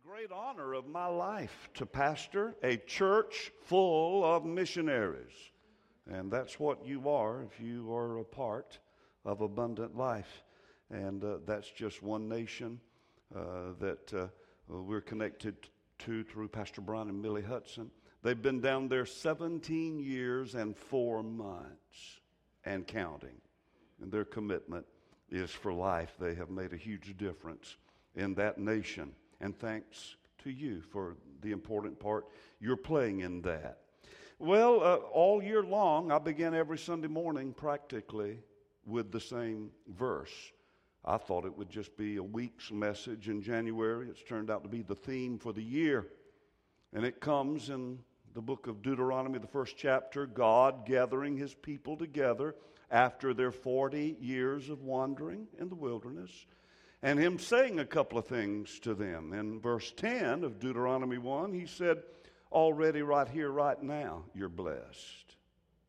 Great honor of my life to pastor a church full of missionaries. And that's what you are if you are a part of Abundant Life. And that's just one nation that we're connected to through Pastor Brian and Millie Hudson. They've been down there 17 years and 4 months and counting. And their commitment is for life. They have made a huge difference in that nation. And thanks to you for the important part you're playing in that. Well, all year long, I begin every Sunday morning practically with the same verse. I thought it would just be a week's message in January. It's turned out to be the theme for the year. And it comes in the book of Deuteronomy, the first chapter, God gathering his people together after their 40 years of wandering in the wilderness. And him saying a couple of things to them. In verse 10 of Deuteronomy 1, he said, already right here, right now, you're blessed.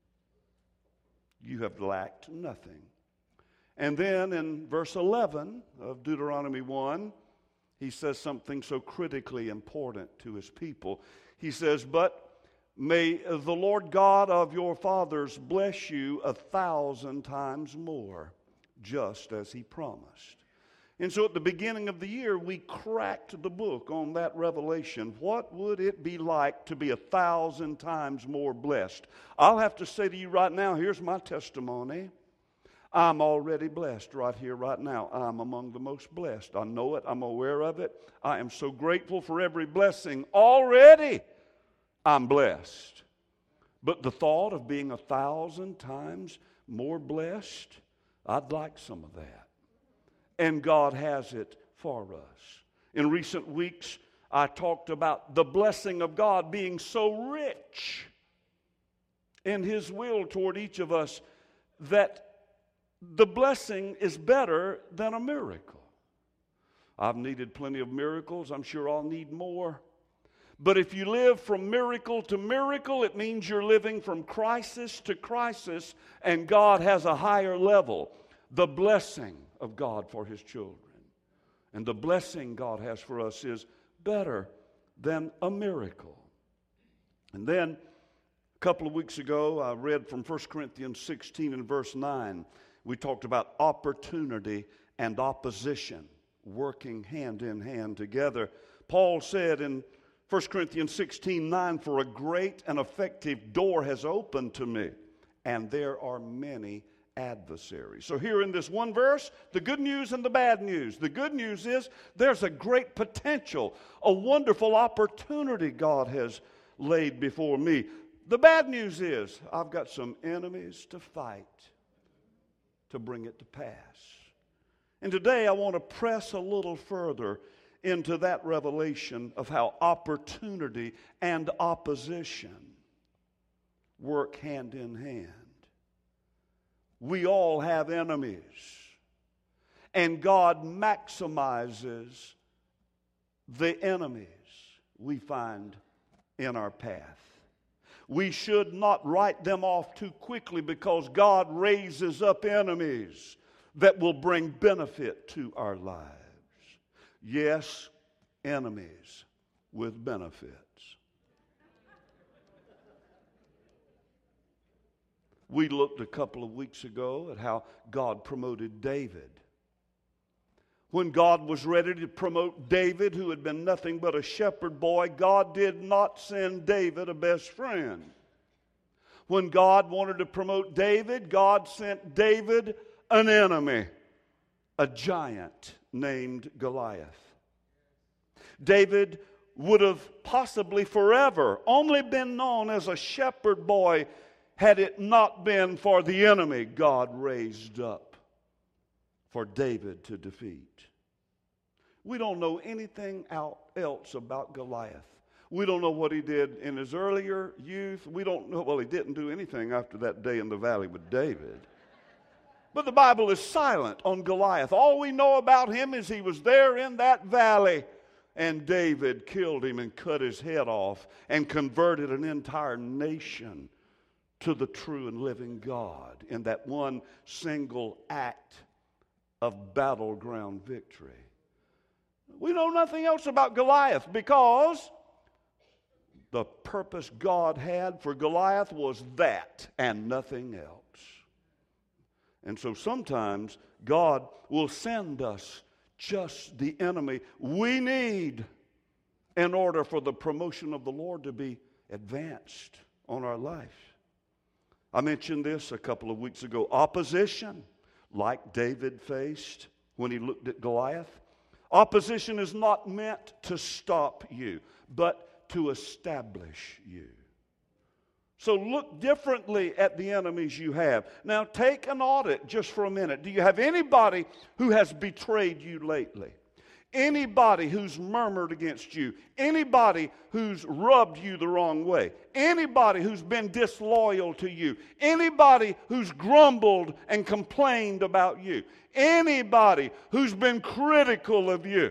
You have lacked nothing. And then in verse 11 of Deuteronomy 1, he says something so critically important to his people. He says, but may the Lord God of your fathers bless you 1,000 times more, just as he promised. And so at the beginning of the year, we cracked the book on that revelation. What would it be like to be 1,000 times more blessed? I'll have to say to you right now, here's my testimony. I'm already blessed right here, right now. I'm among the most blessed. I know it. I'm aware of it. I am so grateful for every blessing. Already, I'm blessed. But the thought of being 1,000 times more blessed, I'd like some of that. And God has it for us. In recent weeks, I talked about the blessing of God being so rich in his will toward each of us that the blessing is better than a miracle. I've needed plenty of miracles. I'm sure I'll need more. But if you live from miracle to miracle, it means you're living from crisis to crisis, and God has a higher level. The blessing of God for his children. And the blessing God has for us is better than a miracle. And then a couple of weeks ago, I read from 1 Corinthians 16 and verse 9. We talked about opportunity and opposition working hand in hand together. Paul said in 1 Corinthians 16:9, for a great and effective door has opened to me, and there are many adversaries. So here in this one verse, the good news and the bad news. The good news is there's a great potential, a wonderful opportunity God has laid before me. The bad news is I've got some enemies to fight to bring it to pass. And today I want to press a little further into that revelation of how opportunity and opposition work hand in hand. We all have enemies, and God maximizes the enemies we find in our path. We should not write them off too quickly because God raises up enemies that will bring benefit to our lives. Yes, enemies with benefits. We looked a couple of weeks ago at how God promoted David. When God was ready to promote David, who had been nothing but a shepherd boy, God did not send David a best friend. When God wanted to promote David, God sent David an enemy, a giant named Goliath. David would have possibly forever only been known as a shepherd boy had it not been for the enemy God raised up for David to defeat. We don't know anything else about Goliath. We don't know what he did in his earlier youth. We don't know, well, he didn't do anything after that day in the valley with David. But the Bible is silent on Goliath. All we know about him is he was there in that valley, and David killed him and cut his head off and converted an entire nation to the true and living God in that one single act of battleground victory. We know nothing else about Goliath because the purpose God had for Goliath was that and nothing else. And so sometimes God will send us just the enemy we need in order for the promotion of the Lord to be advanced on our life. I mentioned this a couple of weeks ago. Opposition, like David faced when he looked at Goliath. Opposition is not meant to stop you, but to establish you. So look differently at the enemies you have. Now take an audit just for a minute. Do you have anybody who has betrayed you lately? Anybody who's murmured against you? Anybody who's rubbed you the wrong way? Anybody who's been disloyal to you? Anybody who's grumbled and complained about you? Anybody who's been critical of you?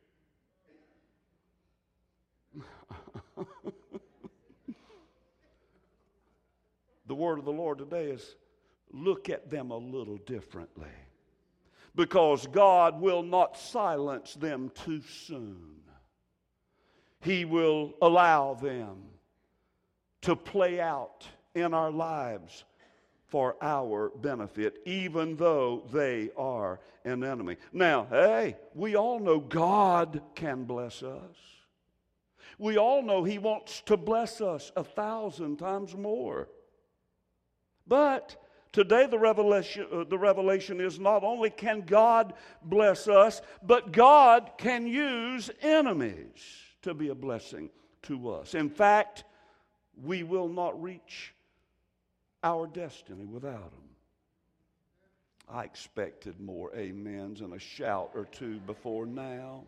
The word of the Lord today is look at them a little differently, because God will not silence them too soon. He will allow them to play out in our lives for our benefit, even though they are an enemy. Now, hey, we all know God can bless us. We all know He wants to bless us 1,000 times more. But today the revelation is not only can God bless us, but God can use enemies to be a blessing to us. In fact, we will not reach our destiny without them. I expected more amens and a shout or two before now.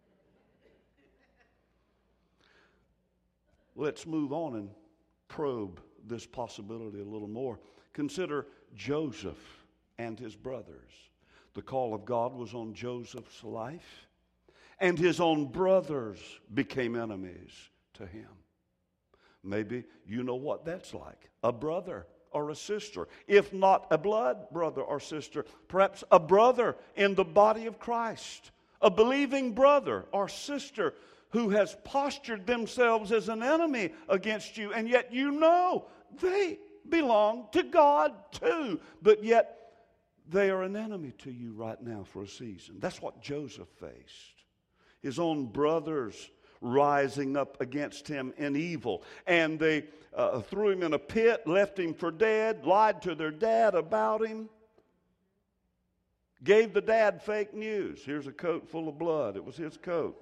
Let's move on and probe this possibility a little more. Consider Joseph and his brothers. The call of God was on Joseph's life, and his own brothers became enemies to him. Maybe you know what that's like. A brother or a sister, if not a blood brother or sister, perhaps a brother in the body of Christ, a believing brother or sister who has postured themselves as an enemy against you, and yet you know they belong to God too, but yet they are an enemy to you right now for a season. That's what Joseph faced. His own brothers rising up against him in evil, and they threw him in a pit, left him for dead, lied to their dad about him, gave the dad fake news. Here's a coat full of blood. It was his coat.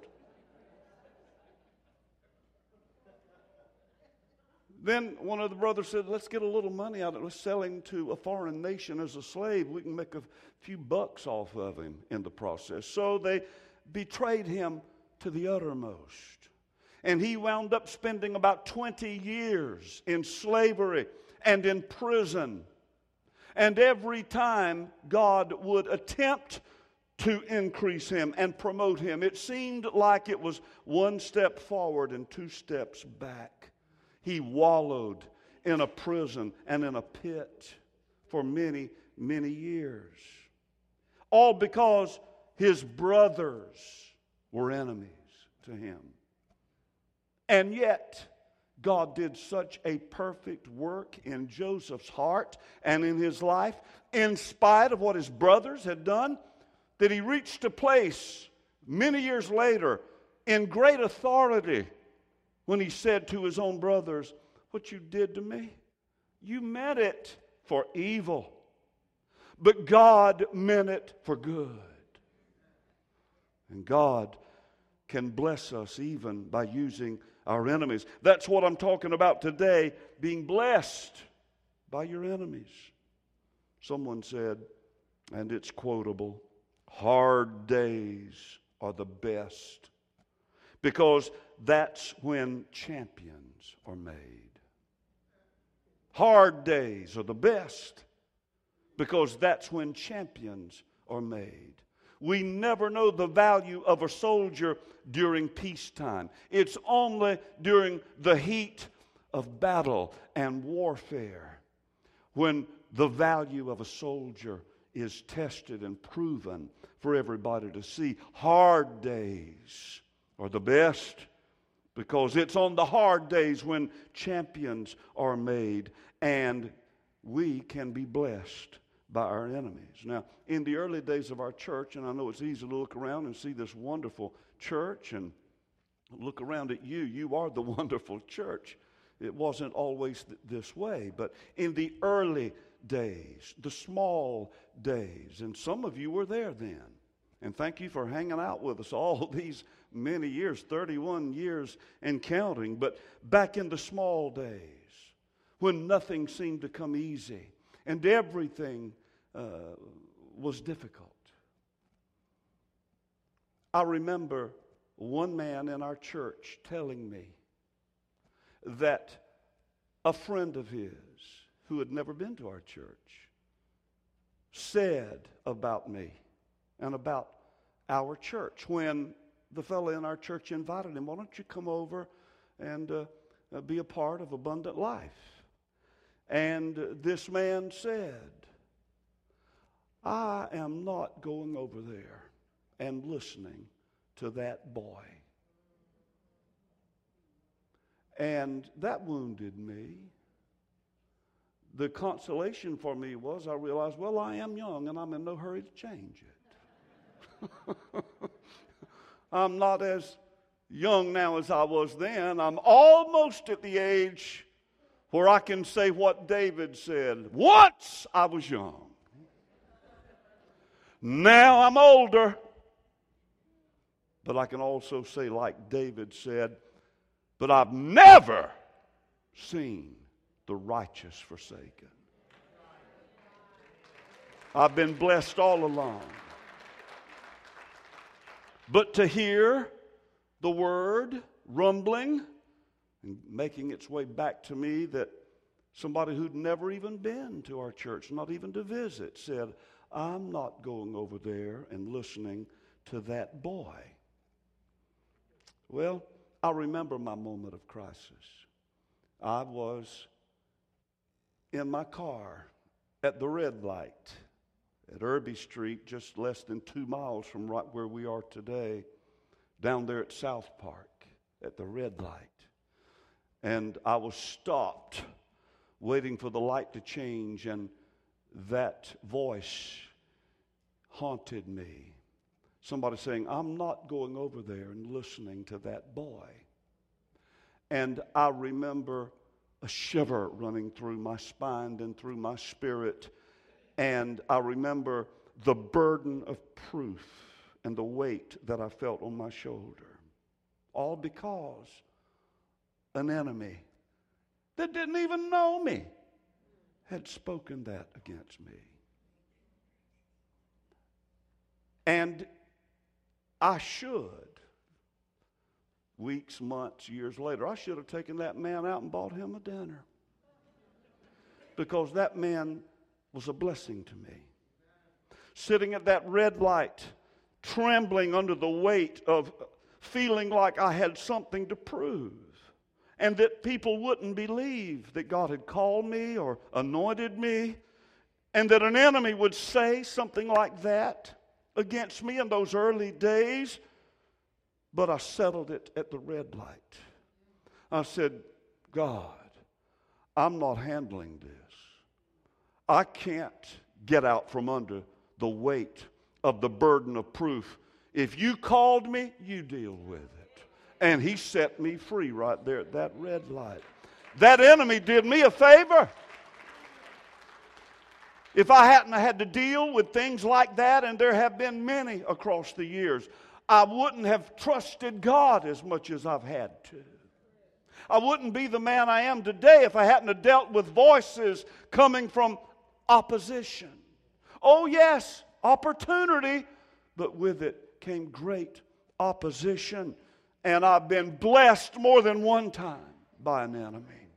Then one of the brothers said, let's get a little money out of it. Let's sell him to a foreign nation as a slave. We can make a few bucks off of him in the process. So they betrayed him to the uttermost. And he wound up spending about 20 years in slavery and in prison. And every time God would attempt to increase him and promote him, it seemed like it was one step forward and two steps back. He wallowed in a prison and in a pit for many, many years. All because his brothers were enemies to him. And yet, God did such a perfect work in Joseph's heart and in his life, in spite of what his brothers had done, that he reached a place many years later in great authority when he said to his own brothers, what you did to me, you meant it for evil, but God meant it for good. And God can bless us even by using our enemies. That's what I'm talking about today, being blessed by your enemies. Someone said, and it's quotable, hard days are the best, because that's when champions are made. Hard days are the best, because that's when champions are made. We never know the value of a soldier during peacetime. It's only during the heat of battle and warfare when the value of a soldier is tested and proven for for everybody to see. Hard days are the best, because it's on the hard days when champions are made and we can be blessed by our enemies. Now, in the early days of our church, and I know it's easy to look around and see this wonderful church and look around at you. You are the wonderful church. It wasn't always this way, but in the early days, the small days, and some of you were there then. And thank you for hanging out with us all these many years, 31 years and counting. But back in the small days, when nothing seemed to come easy and everything was difficult, I remember one man in our church telling me that a friend of his who had never been to our church said about me and about our church when the fellow in our church invited him, "Why don't you come over and be a part of Abundant Life?" And this man said, "I am not going over there and listening to that boy." And that wounded me. The consolation for me was I realized, well, I am young and I'm in no hurry to change it. I'm not as young now as I was then. I'm almost at the age where I can say what David said, "Once I was young. Now I'm older." But I can also say, like David said, "But I've never seen the righteous forsaken." I've been blessed all along. But to hear the word rumbling and making its way back to me that somebody who'd never even been to our church, not even to visit, said, "I'm not going over there and listening to that boy." Well, I remember my moment of crisis. I was in my car at the red light at Irby Street, just less than 2 miles from right where we are today, down there at South Park at the red light. And I was stopped waiting for the light to change, and that voice haunted me. Somebody saying, "I'm not going over there and listening to that boy." And I remember a shiver running through my spine and through my spirit. And I remember the burden of proof and the weight that I felt on my shoulder. All because an enemy that didn't even know me had spoken that against me. And I should, weeks, months, years later, I should have taken that man out and bought him a dinner. Because that man was a blessing to me. Sitting at that red light, trembling under the weight of feeling like I had something to prove, and that people wouldn't believe that God had called me or anointed me, and that an enemy would say something like that against me in those early days. But I settled it at the red light. I said, "God, I'm not handling this. I can't get out from under the weight of the burden of proof. If you called me, you deal with it." And he set me free right there at that red light. That enemy did me a favor. If I hadn't had to deal with things like that, and there have been many across the years, I wouldn't have trusted God as much as I've had to. I wouldn't be the man I am today if I hadn't have dealt with voices coming from opposition. Oh yes, opportunity, but with it came great opposition. And I've been blessed more than one time by an enemy.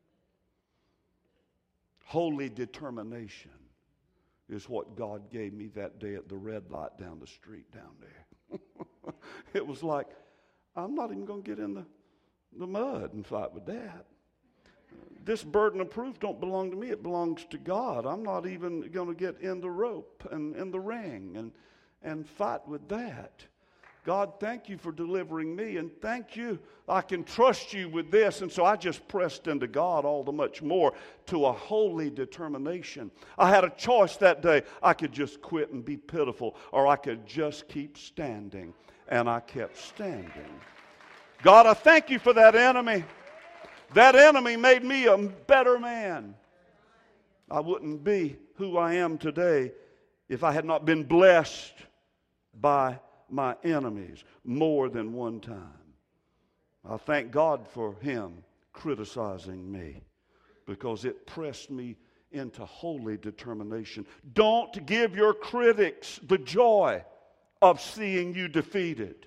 Holy determination is what God gave me that day at the red light down the street down there. It was like, I'm not even going to get in the mud and fight with that. This burden of proof don't belong to me. It belongs to God. I'm not even going to get in the rope and in the ring and fight with that. God, thank you for delivering me, and thank you, I can trust you with this. And so I just pressed into God all the much more to a holy determination. I had a choice that day. I could just quit and be pitiful, or I could just keep standing. And I kept standing. God, I thank you for that enemy. That enemy made me a better man. I wouldn't be who I am today if I had not been blessed by my enemies more than one time. I thank God for him criticizing me, because it pressed me into holy determination. Don't give your critics the joy of seeing you defeated.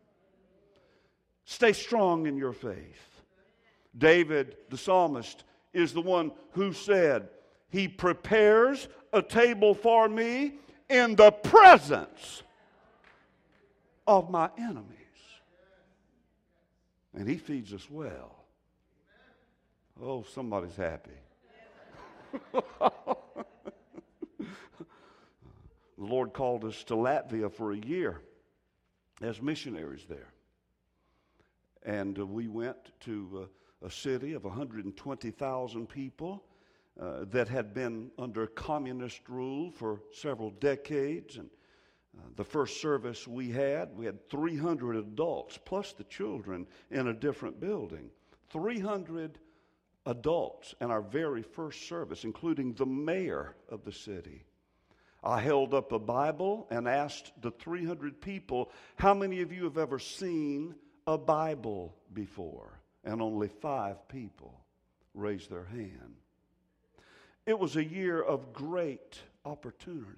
Stay strong in your faith. David, the psalmist, is the one who said, He prepares a table for me in the presence of my enemies. And He feeds us well. Oh, somebody's happy. The Lord called us to Latvia for a year as missionaries there. And we went to a city of 120,000 people that had been under communist rule for several decades. And the first service we had 300 adults plus the children in a different building. 300 adults in our very first service, including the mayor of the city. I held up a Bible and asked the 300 people, how many of you have ever seen a Bible before? And only 5 people raised their hand. It was a year of great opportunity.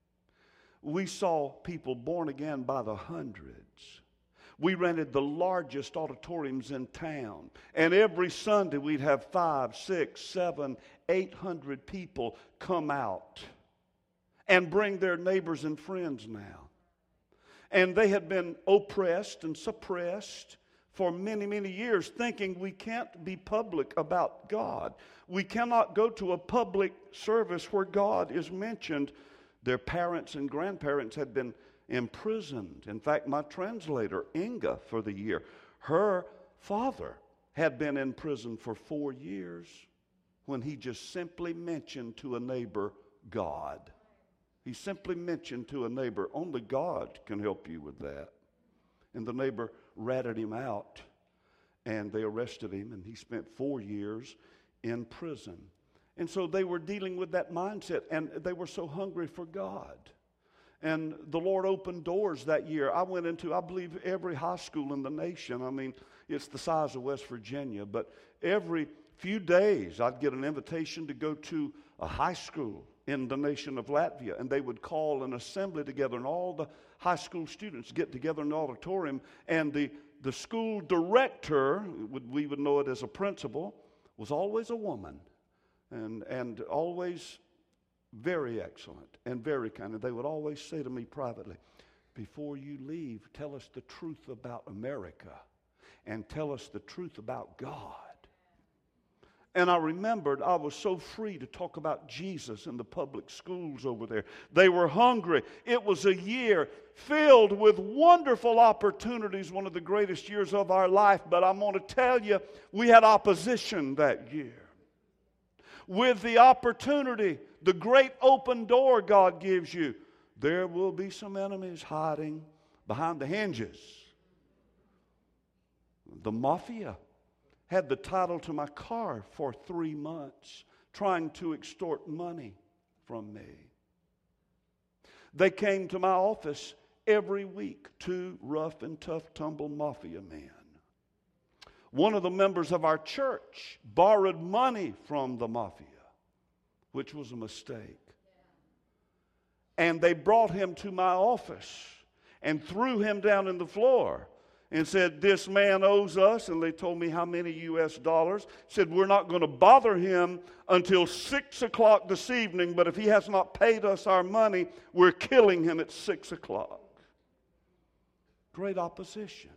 We saw people born again by the hundreds. We rented the largest auditoriums in town. And every Sunday we'd have 5, 6, 7, 800 people come out and bring their neighbors and friends now. And they had been oppressed and suppressed for many, many years, thinking we can't be public about God. We cannot go to a public service where God is mentioned. Their parents and grandparents had been imprisoned. In fact, my translator, Inga, for the year, her father had been in prison for 4 years when he just simply mentioned to a neighbor, God. He simply mentioned to a neighbor, only God can help you with that. And the neighbor ratted him out, and they arrested him, and he spent 4 years in prison. And so they were dealing with that mindset, and they were so hungry for God. And the Lord opened doors that year. I went into, I believe, every high school in the nation. I mean, it's the size of West Virginia, but every few days I'd get an invitation to go to a high school in the nation of Latvia, and they would call an assembly together, and all the high school students get together in the auditorium, and the school director, we would know it as a principal, was always a woman, and always very excellent and very kind. And they would always say to me privately, before you leave, tell us the truth about America and tell us the truth about God. And I remembered I was so free to talk about Jesus in the public schools over there. They were hungry. It was a year filled with wonderful opportunities, one of the greatest years of our life. But I'm going to tell you, we had opposition that year. With the opportunity, the great open door God gives you, there will be some enemies hiding behind the hinges. The mafia had the title to my car for 3 months, trying to extort money from me. They came to my office every week, 2 rough and tough tumble mafia men. One of the members of our church borrowed money from the mafia, which was a mistake. And they brought him to my office and threw him down in the floor and said, this man owes us, and they told me how many US dollars. Said, we're not going to bother him until 6 o'clock this evening, but if he has not paid us our money, we're killing him at 6 o'clock. Great opposition.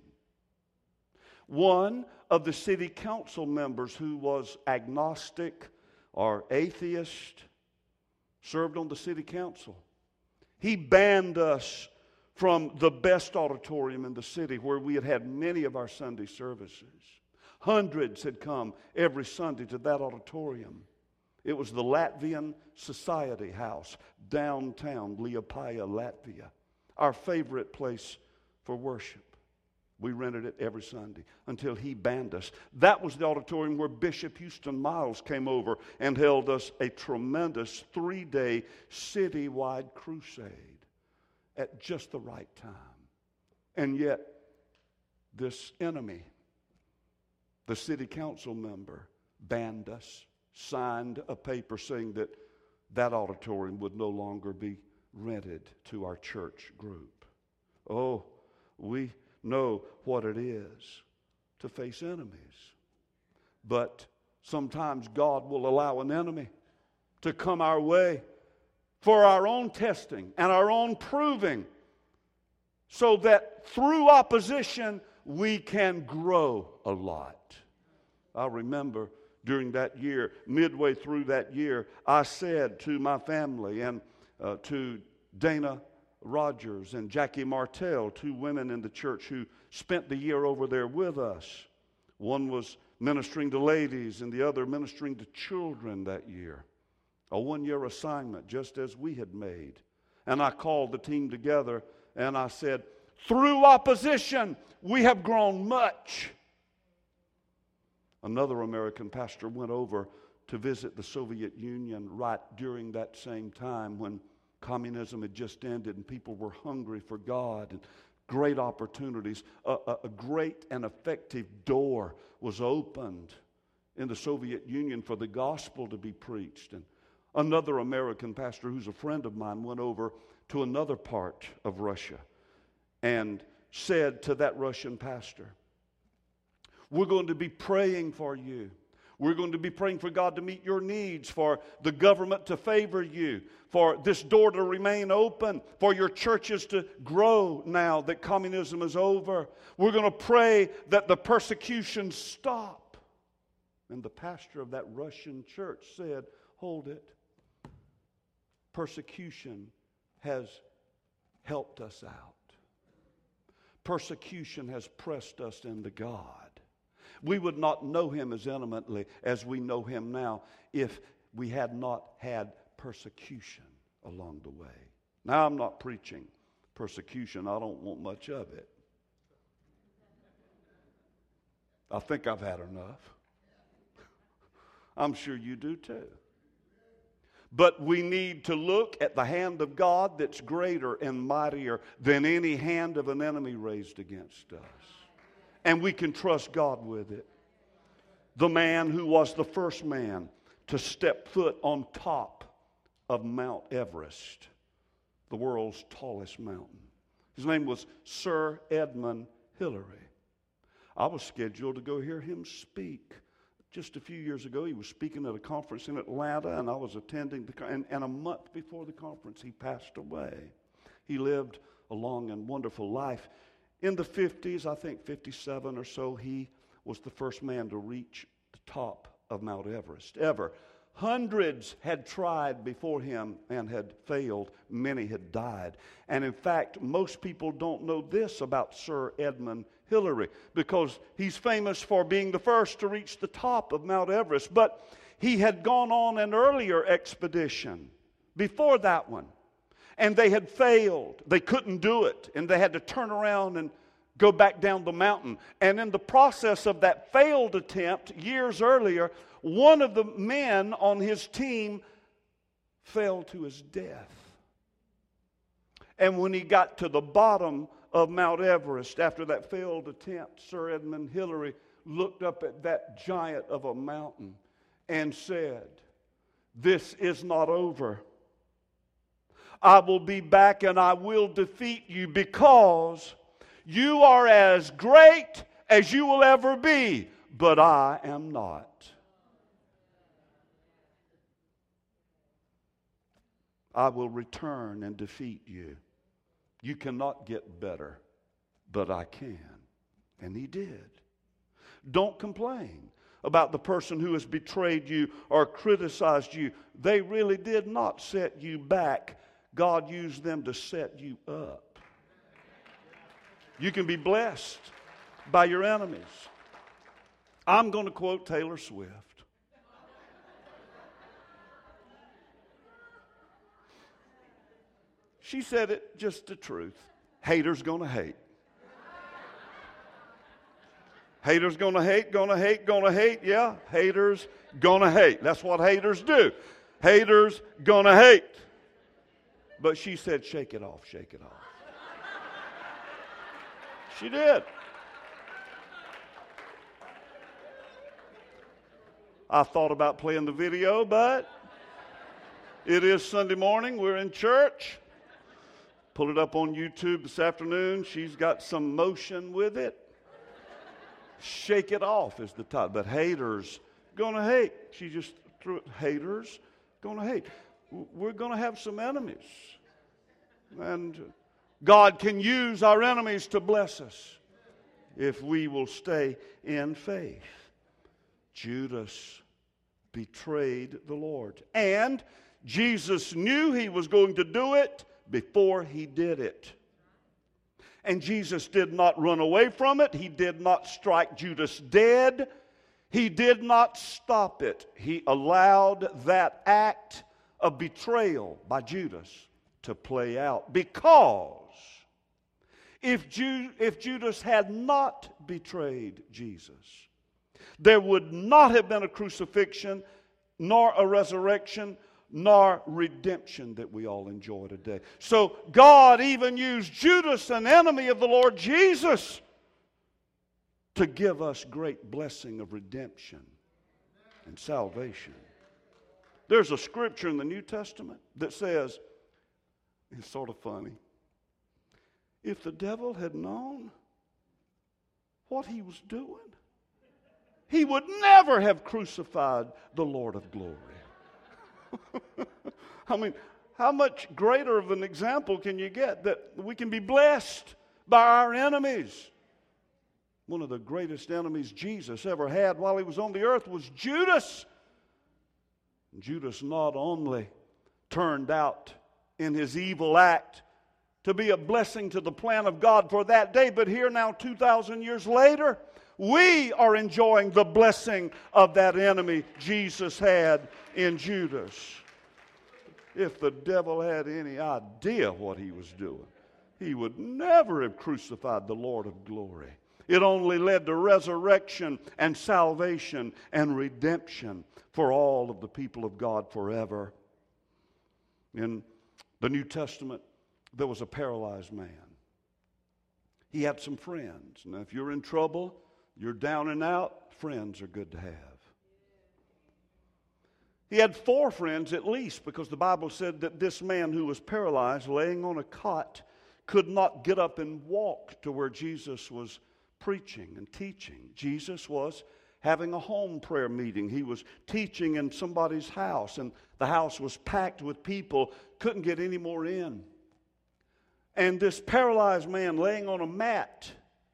One of the city council members who was agnostic or atheist served on the city council. He banned us from the best auditorium in the city where we had had many of our Sunday services. Hundreds had come every Sunday to that auditorium. It was the Latvian Society House, downtown Liepāja, Latvia. Our favorite place for worship. We rented it every Sunday until he banned us. That was the auditorium where Bishop Houston Miles came over and held us a tremendous 3-day citywide crusade at just the right time. And yet, this enemy, the city council member, banned us, signed a paper saying that that auditorium would no longer be rented to our church group. Oh, we know what it is to face enemies. But sometimes God will allow an enemy to come our way for our own testing and our own proving, so that through opposition we can grow a lot. I remember during that year, midway through that year, I said to my family and to Dana Rogers and Jackie Martell, 2 women in the church who spent the year over there with us. One was ministering to ladies and the other ministering to children that year. A 1-year assignment, just as we had made. And I called the team together and I said, through opposition, we have grown much. Another American pastor went over to visit the Soviet Union right during that same time when communism had just ended and people were hungry for God and great opportunities. A great and effective door was opened in the Soviet Union for the gospel to be preached. And another American pastor who's a friend of mine went over to another part of Russia and said to that Russian pastor, we're going to be praying for you. We're going to be praying for God to meet your needs, for the government to favor you, for this door to remain open, for your churches to grow now that communism is over. We're going to pray that the persecutions stop. And the pastor of that Russian church said, hold it. Persecution has helped us out. Persecution has pressed us into God. We would not know him as intimately as we know him now if we had not had persecution along the way. Now, I'm not preaching persecution. I don't want much of it. I think I've had enough. I'm sure you do too. But we need to look at the hand of God that's greater and mightier than any hand of an enemy raised against us. And we can trust God with it. The man who was the first man to step foot on top of Mount Everest, the world's tallest mountain. His name was Sir Edmund Hillary. I was scheduled to go hear him speak. Just a few years ago, he was speaking at a conference in Atlanta, and I was attending, and a month before the conference, he passed away. He lived a long and wonderful life. In the 50s, I think 57 or so, he was the first man to reach the top of Mount Everest ever. Hundreds had tried before him and had failed. Many had died. And in fact, most people don't know this about Sir Edmund Hillary because he's famous for being the first to reach the top of Mount Everest. But he had gone on an earlier expedition before that one. And they had failed. They couldn't do it. And they had to turn around and go back down the mountain. And in the process of that failed attempt, years earlier, one of the men on his team fell to his death. And when he got to the bottom of Mount Everest after that failed attempt, Sir Edmund Hillary looked up at that giant of a mountain and said, "This is not over. I will be back and I will defeat you because you are as great as you will ever be, but I am not. I will return and defeat you. You cannot get better, but I can." And he did. Don't complain about the person who has betrayed you or criticized you. They really did not set you back. God used them to set you up. You can be blessed by your enemies. I'm going to quote Taylor Swift. She said it just the truth. Haters gonna hate. Haters gonna hate, gonna hate, gonna hate. Yeah, haters gonna hate. That's what haters do. Haters gonna hate. But she said, shake it off, shake it off. She did. I thought about playing the video, but it is Sunday morning. We're in church. Pull it up on YouTube this afternoon. She's got some motion with it. Shake it off is the title. But haters gonna hate. She just threw it. Haters gonna hate. We're gonna have some enemies. And God can use our enemies to bless us if we will stay in faith. Judas betrayed the Lord. And Jesus knew he was going to do it before he did it. And Jesus did not run away from it. He did not strike Judas dead. He did not stop it. He allowed that act of betrayal by Judas to play out. Because if Judas had not betrayed Jesus, there would not have been a crucifixion, nor a resurrection, nor redemption that we all enjoy today. So God even used Judas, an enemy of the Lord Jesus, to give us great blessing of redemption and salvation. There's a scripture in the New Testament that says, it's sort of funny, if the devil had known what he was doing, he would never have crucified the Lord of glory. I mean, how much greater of an example can you get that we can be blessed by our enemies? One of the greatest enemies Jesus ever had while he was on the earth was Judas. Judas not only turned out in his evil act to be a blessing to the plan of God for that day, but here now 2,000 years later, we are enjoying the blessing of that enemy Jesus had in Judas. If the devil had any idea what he was doing, he would never have crucified the Lord of glory. It only led to resurrection and salvation and redemption for all of the people of God forever. In the New Testament, there was a paralyzed man. He had some friends. Now, if you're in trouble, you're down and out, friends are good to have. He had 4 friends at least, because the Bible said that this man who was paralyzed, laying on a cot, could not get up and walk to where Jesus was preaching and teaching. Jesus was having a home prayer meeting. He was teaching in somebody's house, and the house was packed with people, couldn't get any more in. And this paralyzed man laying on a mat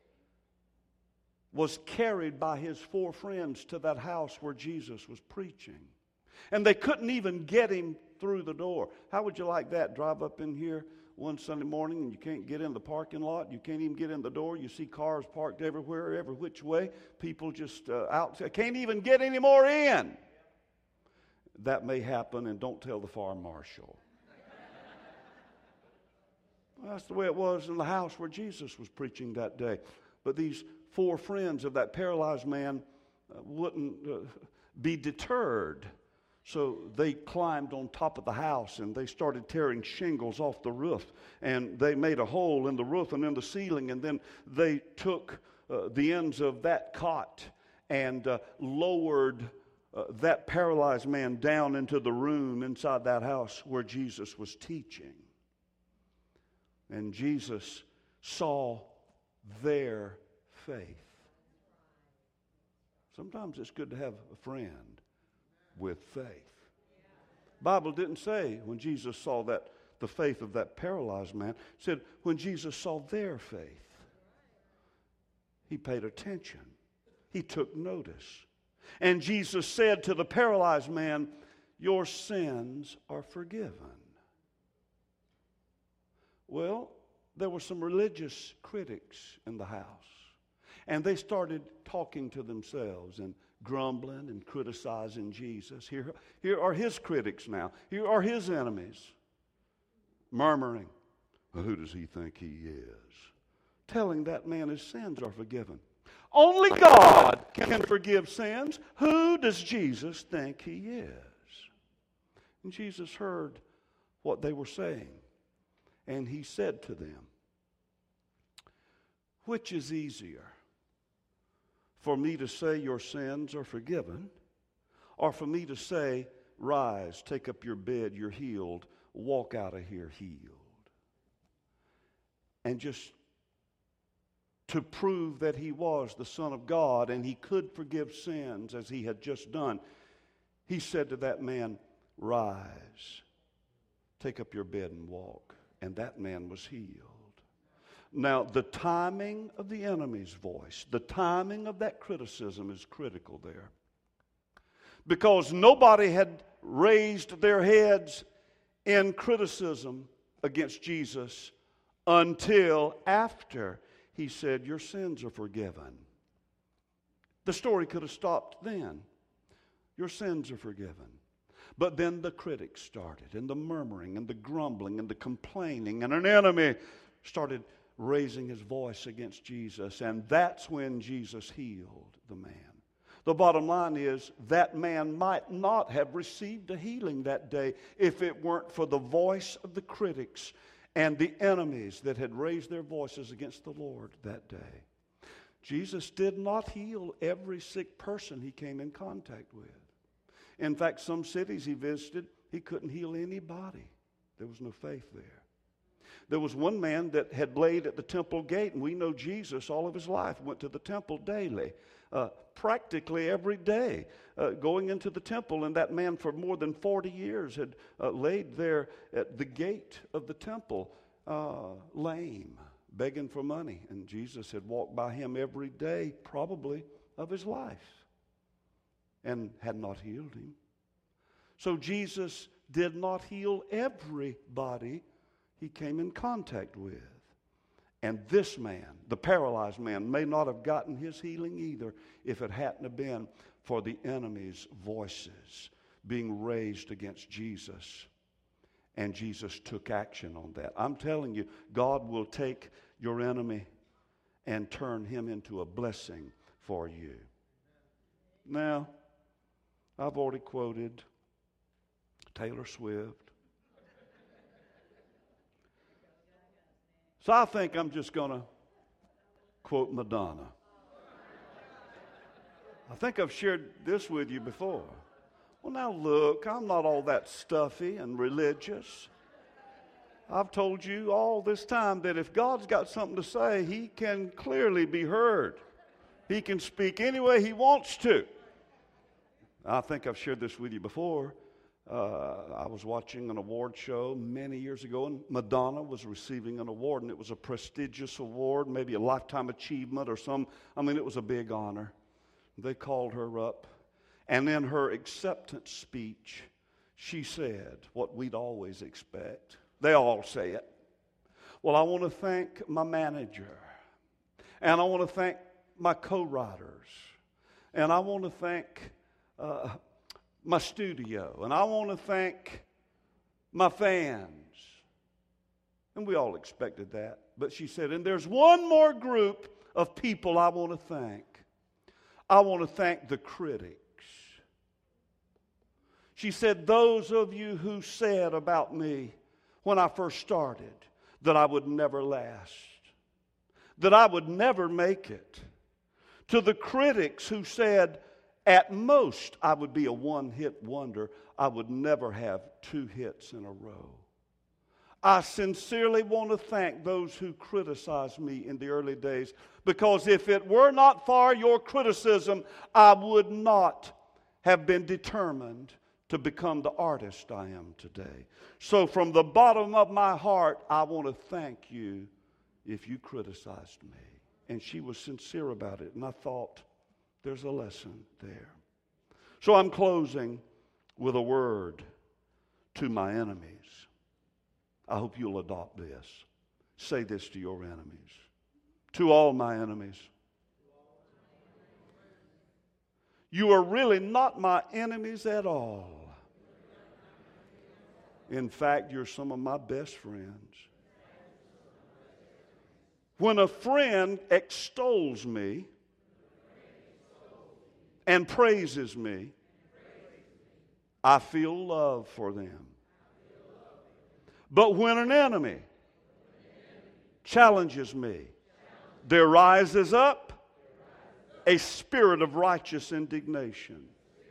was carried by his 4 friends to that house where Jesus was preaching. And they couldn't even get him through the door. How would you like that? Drive up in here one Sunday morning and you can't get in the parking lot. You can't even get in the door. You see cars parked everywhere, every which way. People just out. Can't even get any more in. That may happen, and don't tell the fire marshal. Well, that's the way it was in the house where Jesus was preaching that day. But these 4 friends of that paralyzed man wouldn't be deterred. So they climbed on top of the house and they started tearing shingles off the roof. And they made a hole in the roof and in the ceiling. And then they took the ends of that cot and lowered that paralyzed man down into the room inside that house where Jesus was teaching. And Jesus saw their faith. Sometimes it's good to have a friend with faith. The Bible didn't say when Jesus saw that the faith of that paralyzed man. It said when Jesus saw their faith, he paid attention. He took notice. And Jesus said to the paralyzed man, your sins are forgiven. Well, there were some religious critics in the house. And they started talking to themselves and grumbling and criticizing Jesus. Here are his critics now. Here are his enemies, murmuring, well, who does he think he is? Telling that man his sins are forgiven. Only God can forgive sins. Who does Jesus think he is? And Jesus heard what they were saying. And he said to them, which is easier, for me to say your sins are forgiven, or for me to say, rise, take up your bed, you're healed, walk out of here healed? And just to prove that he was the Son of God and he could forgive sins as he had just done, he said to that man, rise, take up your bed and walk. And that man was healed. Now, the timing of the enemy's voice, the timing of that criticism is critical there. Because nobody had raised their heads in criticism against Jesus until after he said, your sins are forgiven. The story could have stopped then. Your sins are forgiven. But then the critics started, and the murmuring, and the grumbling, and the complaining, and an enemy started raising his voice against Jesus, and that's when Jesus healed the man. The bottom line is that man might not have received a healing that day if it weren't for the voice of the critics and the enemies that had raised their voices against the Lord that day. Jesus did not heal every sick person he came in contact with. In fact, some cities he visited, he couldn't heal anybody. There was no faith there. There was one man that had laid at the temple gate, and we know Jesus all of his life went to the temple daily, practically every day, going into the temple. And that man for more than 40 years had laid there at the gate of the temple, lame, begging for money. And Jesus had walked by him every day, probably, of his life, and had not healed him. So Jesus did not heal everybody he came in contact with. And this man, the paralyzed man, may not have gotten his healing either if it hadn't have been for the enemy's voices being raised against Jesus. And Jesus took action on that. I'm telling you, God will take your enemy and turn him into a blessing for you. Now, I've already quoted Taylor Swift. So I think I'm just going to quote Madonna. I think I've shared this with you before. Well, now look, I'm not all that stuffy and religious. I've told you all this time that if God's got something to say, he can clearly be heard. He can speak any way he wants to. I think I've shared this with you before. I was watching an award show many years ago, and Madonna was receiving an award, and it was a prestigious award, maybe a lifetime achievement or it was a big honor. They called her up, and in her acceptance speech, she said what we'd always expect. They all say it. Well, I want to thank my manager, and I want to thank my co-writers, and I want to thank my studio, and I want to thank my fans. And we all expected that. But she said, and there's one more group of people I want to thank. I want to thank the critics. She said, those of you who said about me when I first started that I would never last, that I would never make it. To the critics who said, at most, I would be a one-hit wonder. I would never have 2 hits in a row. I sincerely want to thank those who criticized me in the early days, because if it were not for your criticism, I would not have been determined to become the artist I am today. So from the bottom of my heart, I want to thank you if you criticized me. And she was sincere about it, and I thought, there's a lesson there. So I'm closing with a word to my enemies. I hope you'll adopt this. Say this to your enemies. To all my enemies. You are really not my enemies at all. In fact, you're some of my best friends. When a friend extols me and praises me, I feel love for them. But when an enemy challenges me, there rises up a spirit of righteous indignation.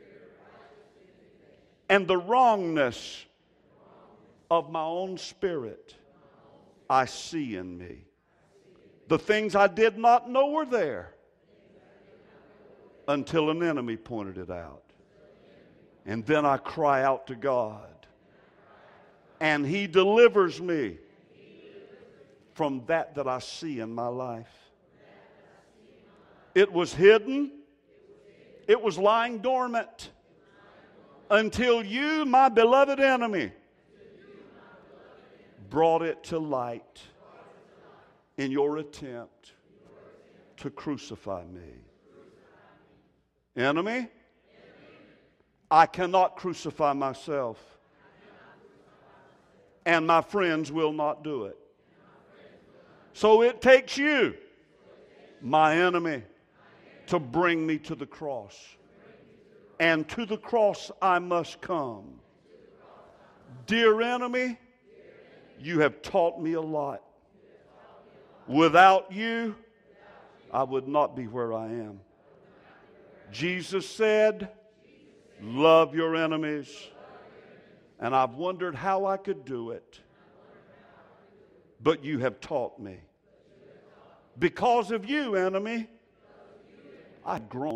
And the wrongness of my own spirit I see in me. The things I did not know were there until an enemy pointed it out. And then I cry out to God. And He delivers me from that I see in my life. It was hidden. It was lying dormant until you, my beloved enemy, brought it to light in your attempt to crucify me. Enemy, I cannot crucify myself, and my friends will not do it. So it takes you, my enemy, to bring me to the cross. And to the cross I must come. Dear enemy, you have taught me a lot. Without you, I would not be where I am. Jesus said, love your enemies. And I've wondered how I could do it. But you have taught me. Because of you, enemy, I've grown.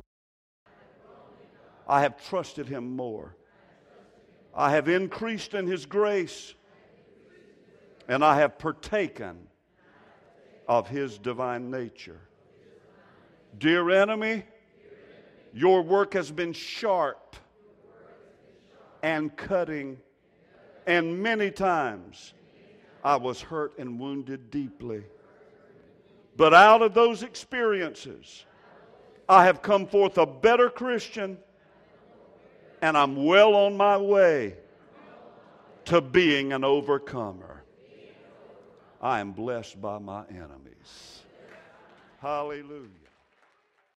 I have trusted Him more. I have increased in His grace. And I have partaken of His divine nature. Dear enemy, your work has been sharp and cutting, and many times I was hurt and wounded deeply. But out of those experiences, I have come forth a better Christian, and I'm well on my way to being an overcomer. I am blessed by my enemies. Hallelujah.